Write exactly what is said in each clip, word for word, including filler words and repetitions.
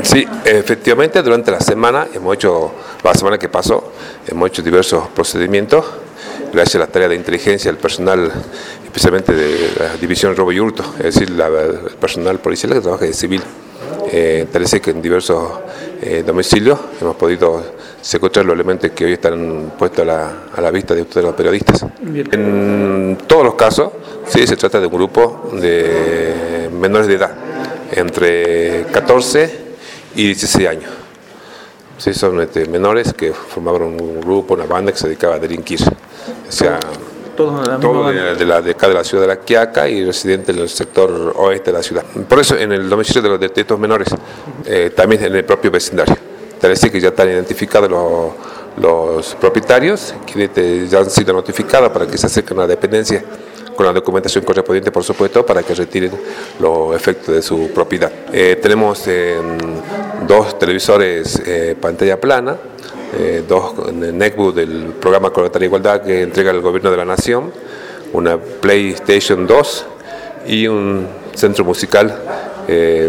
Sí, efectivamente durante la semana hemos hecho, la semana que pasó, hemos hecho diversos procedimientos gracias a la tarea de inteligencia del personal, especialmente de la división robo y hurto, es decir, la, el personal policial que trabaja de civil. Eh, parece que en diversos eh, domicilios hemos podido secuestrar los elementos que hoy están puestos a la, a la vista de ustedes los periodistas. Bien. En todos los casos, sí, se trata de un grupo de menores de edad, entre catorce y dieciséis años. Sí, son este, menores que formaban un grupo, una banda que se dedicaba a delinquir. O sea, todos la todo de, de, la, de acá de la ciudad de La Quiaca y residentes en el sector oeste de la ciudad. Por eso en el domicilio de, los, de estos menores, eh, también en el propio vecindario, tal vez que ya están identificados los, los propietarios, quienes ya han sido notificados para que se acerquen a la dependencia con la documentación correspondiente, por supuesto, para que retiren los efectos de su propiedad. Eh, tenemos eh, dos televisores eh, pantalla plana, eh, dos netbook del programa Conectar Igualdad que entrega el Gobierno de la Nación, una PlayStation dos y un centro musical eh,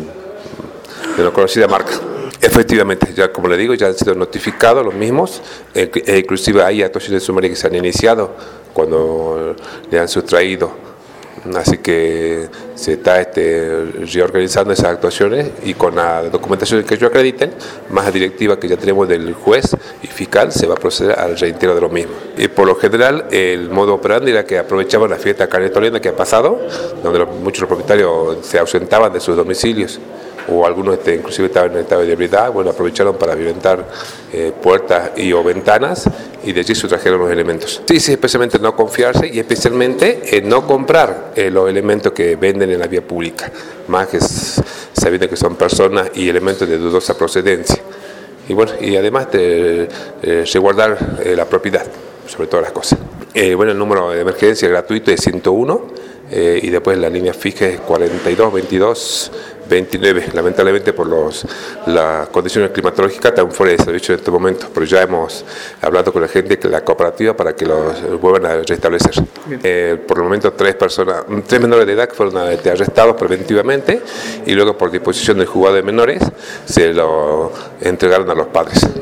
de una conocida marca. Efectivamente, ya como le digo, ya han sido notificados los mismos, e inclusive hay actuaciones sumarias que se han iniciado cuando le han sustraído, así que se está este, reorganizando esas actuaciones y con la documentación que ellos acrediten, más la directiva que ya tenemos del juez y fiscal, se va a proceder al reintegro de lo mismo. Y por lo general, el modo operandi era que aprovechaban la fiesta carnetoliana que ha pasado, donde los, muchos los propietarios se ausentaban de sus domicilios, o algunos este, inclusive estaban en estado de ebriedad, bueno, aprovecharon para violentar eh, puertas y o ventanas y de allí sustrajeron los elementos. Sí, sí, especialmente no confiarse y especialmente eh, no comprar eh, los elementos que venden en la vía pública, más que sabiendo que son personas y elementos de dudosa procedencia. Y bueno, y además de eh, resguardar eh, la propiedad, sobre todas las cosas. Eh, bueno, el número de emergencia gratuito es ciento uno eh, y después la línea fija es cuarenta y dos veintidós veintinueve. Lamentablemente por los, las condiciones climatológicas están fuera de servicio en este momento, pero ya hemos hablado con la gente de la cooperativa para que los vuelvan a restablecer. Eh, por el momento tres personas, tres menores de edad que fueron arrestados preventivamente y luego por disposición del juzgado de menores se lo entregaron a los padres.